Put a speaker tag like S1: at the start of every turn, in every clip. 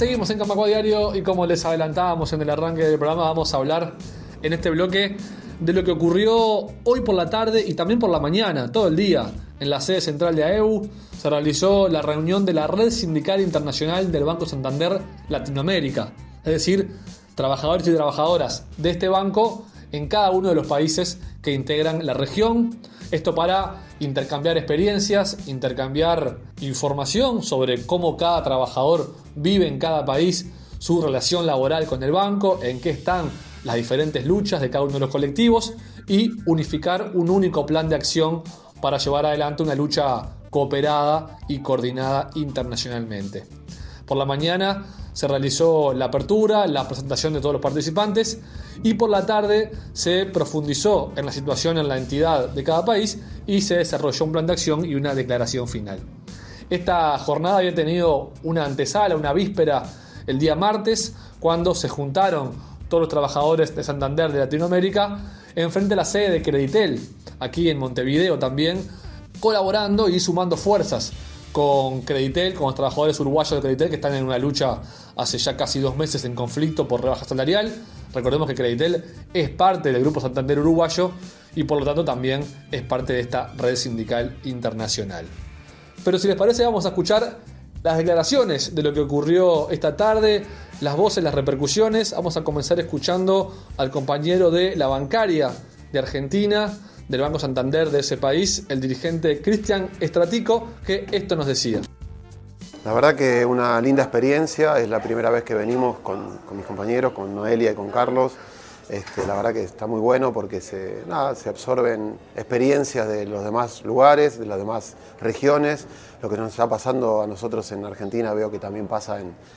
S1: Seguimos en Camacuá Diario y como les adelantábamos en el arranque del programa, vamos a hablar en este bloque de lo que ocurrió hoy por la tarde y también por la mañana, todo el día. En la sede central de AEU se realizó la reunión de la Red Sindical Internacional del Banco Santander Latinoamérica, es decir, trabajadores y trabajadoras de este banco en cada uno de los países que integran la región. Esto para intercambiar experiencias, intercambiar información sobre cómo cada trabajador vive en cada país su relación laboral con el banco, en qué están las diferentes luchas de cada uno de los colectivos y unificar un único plan de acción para llevar adelante una lucha cooperada y coordinada internacionalmente. Por la mañana se realizó la apertura, la presentación de todos los participantes y por la tarde se profundizó en la situación en la entidad de cada país y se desarrolló un plan de acción y una declaración final. Esta jornada había tenido una antesala, una víspera el día martes, cuando se juntaron todos los trabajadores de Santander de Latinoamérica enfrente a la sede de Creditel, aquí en Montevideo también, colaborando y sumando fuerzas con Creditel, con los trabajadores uruguayos de Creditel que están en una lucha hace ya casi 2 meses en conflicto por rebaja salarial. Recordemos que Creditel es parte del Grupo Santander Uruguayo y por lo tanto también es parte de esta red sindical internacional. Pero si les parece, vamos a escuchar las declaraciones de lo que ocurrió esta tarde, las voces, las repercusiones. Vamos a comenzar escuchando al compañero de la bancaria de Argentina, del Banco Santander de ese país, el dirigente Cristian Estratico, que esto nos decía.
S2: La verdad que una linda experiencia, es la primera vez que venimos con mis compañeros, con Noelia y con Carlos. La verdad que está muy bueno porque se absorben experiencias de los demás lugares, de las demás regiones. Lo que nos está pasando a nosotros en Argentina veo que también pasa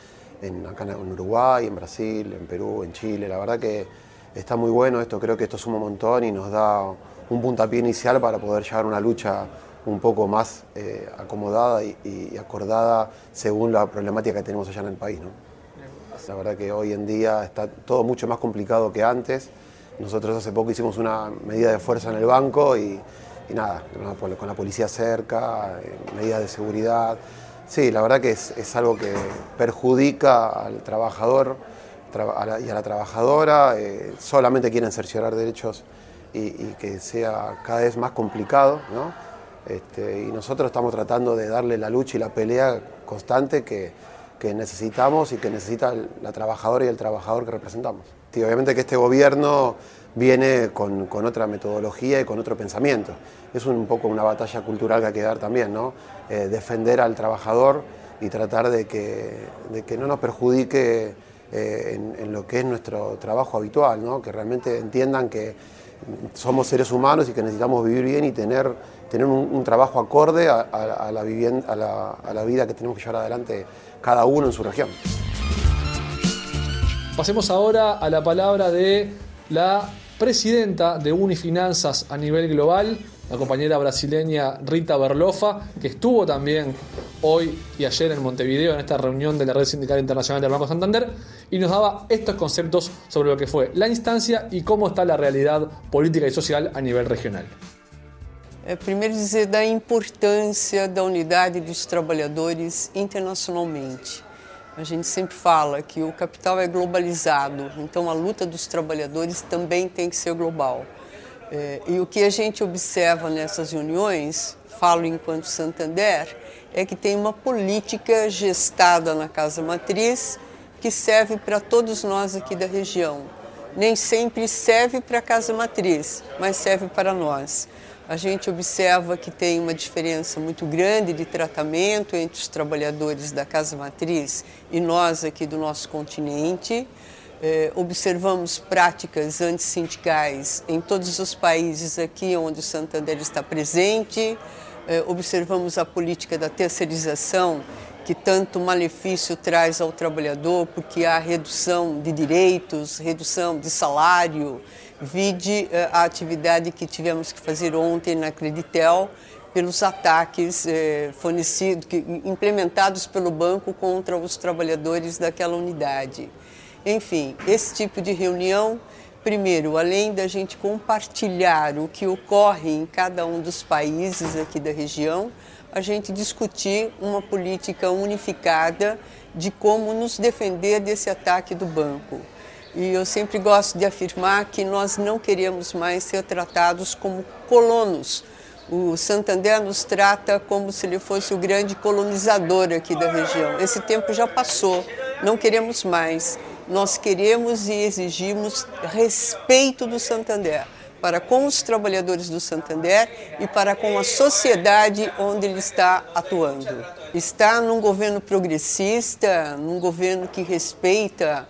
S2: acá en Uruguay, en Brasil, en Perú, en Chile. La verdad que está muy bueno esto, creo que esto suma un montón y nos da un puntapié inicial para poder llevar una lucha un poco más acomodada y acordada según la problemática que tenemos allá en el país, ¿no? La verdad que hoy en día está todo mucho más complicado que antes. Nosotros hace poco hicimos una medida de fuerza en el banco y nada, con la policía cerca, medidas de seguridad. Sí, la verdad que es algo que perjudica al trabajador y a la trabajadora. Solamente quieren cerciorar derechos y que sea cada vez más complicado, ¿no? Y nosotros estamos tratando de darle la lucha y la pelea constante que necesitamos y que necesita la trabajadora y el trabajador que representamos. Sí, obviamente que este gobierno viene con otra metodología y con otro pensamiento. Es un poco una batalla cultural que hay que dar también, ¿no? Defender al trabajador y tratar de que no nos perjudique en lo que es nuestro trabajo habitual, ¿no? Que realmente entiendan que somos seres humanos y que necesitamos vivir bien y tener un trabajo acorde a la vida que tenemos que llevar adelante cada uno en su región.
S1: Pasemos ahora a la palabra de la presidenta de Unifinanzas a nivel global, la compañera brasileña Rita Berlofa, que estuvo también hoy y ayer en Montevideo en esta reunión de la Red Sindical Internacional del Banco Santander y nos daba estos conceptos sobre lo que fue la instancia y cómo está la realidad política y social a nivel regional.
S3: Primeiro dizer da importância da unidade dos trabalhadores internacionalmente. A gente sempre fala que o capital é globalizado, então a luta dos trabalhadores também tem que ser global. E o que a gente observa nessas reuniões, falo enquanto Santander, é que tem uma política gestada na Casa Matriz que serve para todos nós aqui da região. Nem sempre serve para a Casa Matriz, mas serve para nós. A gente observa que tem uma diferença muito grande de tratamento entre os trabalhadores da Casa Matriz e nós aqui do nosso continente. Observamos práticas antissindicais em todos os países aqui onde o Santander está presente. Observamos a política da terceirização, que tanto malefício traz ao trabalhador, porque há redução de direitos, redução de salário. Vide a atividade que tivemos que fazer ontem na Creditel pelos ataques implementados pelo banco contra os trabalhadores daquela unidade. Enfim, esse tipo de reunião primeiro, além da gente compartilhar o que ocorre em cada um dos países aqui da região, a gente discutir uma política unificada de como nos defender desse ataque do banco. E eu sempre gosto de afirmar que nós não queremos mais ser tratados como colonos. O Santander nos trata como se ele fosse o grande colonizador aqui da região. Esse tempo já passou, não queremos mais. Nós queremos e exigimos respeito do Santander para com os trabalhadores do Santander e para com a sociedade onde ele está atuando. Está num governo progressista, num governo que respeita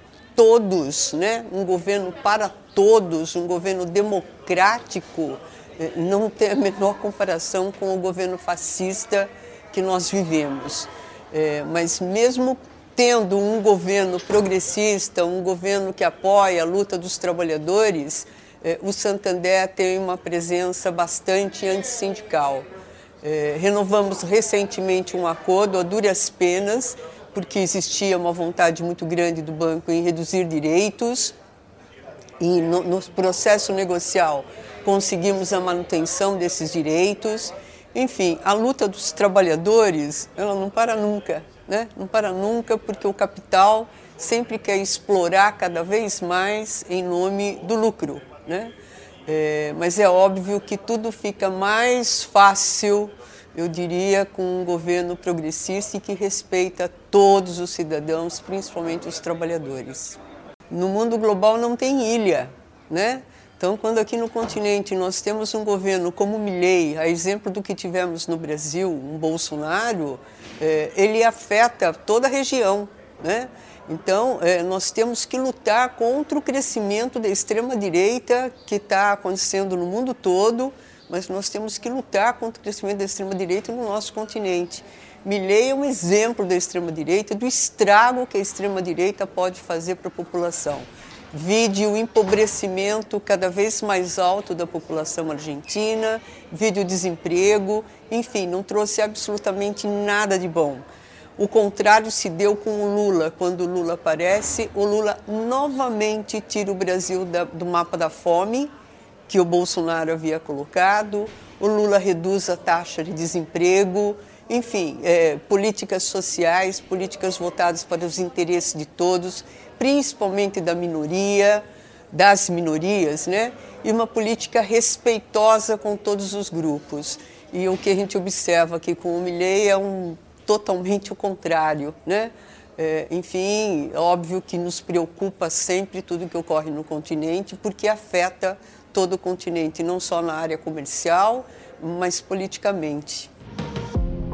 S3: todos, né? Um governo para todos, um governo democrático, não tem a menor comparação com o governo fascista que nós vivemos. Mas mesmo tendo um governo progressista, um governo que apoia a luta dos trabalhadores, o Santander tem uma presença bastante antissindical. Renovamos recentemente um acordo a duras penas, porque existia uma vontade muito grande do banco em reduzir direitos e no processo negocial conseguimos a manutenção desses direitos. Enfim, a luta dos trabalhadores, ela não para nunca, né? Não para nunca porque o capital sempre quer explorar cada vez mais em nome do lucro, né? Mas é óbvio que tudo fica mais fácil, eu diria, com um governo progressista e que respeita todos os cidadãos, principalmente os trabalhadores. No mundo global não tem ilha, né? Então, quando aqui no continente nós temos um governo como o Milei, a exemplo do que tivemos no Brasil, um Bolsonaro, ele afeta toda a região, né? Então, nós temos que lutar contra o crescimento da extrema-direita que está acontecendo no mundo todo, mas nós temos que lutar contra o crescimento da extrema-direita no nosso continente. Milei é um exemplo da extrema-direita, do estrago que a extrema-direita pode fazer para a população. Vide o empobrecimento cada vez mais alto da população argentina, vide o desemprego, enfim, não trouxe absolutamente nada de bom. O contrário se deu com o Lula. Quando o Lula aparece, o Lula novamente tira o Brasil do mapa da fome, que o Bolsonaro havia colocado, o Lula reduz a taxa de desemprego, enfim, políticas sociais, políticas voltadas para os interesses de todos, principalmente da minoria, das minorias, né? E uma política respeitosa com todos os grupos. E o que a gente observa aqui com o Milei é totalmente o contrário, né? Enfim, óbvio que nos preocupa sempre tudo que ocorre no continente, porque afeta todo o continente, não só na área comercial, mas politicamente.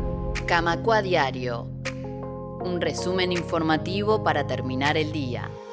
S4: Camacua Diario, un resumen informativo para terminar el día.